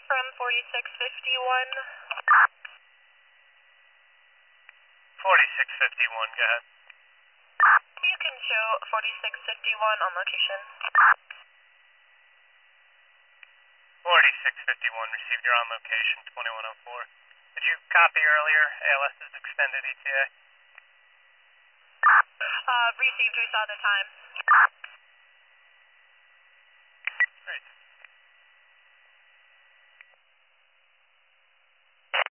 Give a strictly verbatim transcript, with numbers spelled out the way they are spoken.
from forty-six fifty-one. forty-six fifty-one, go ahead. You can show forty-six fifty-one on location. forty-six fifty-one, received, you're on location, twenty-one oh four. Did you copy earlier, ALS's extended E T A? Uh, received, we saw the time. Great.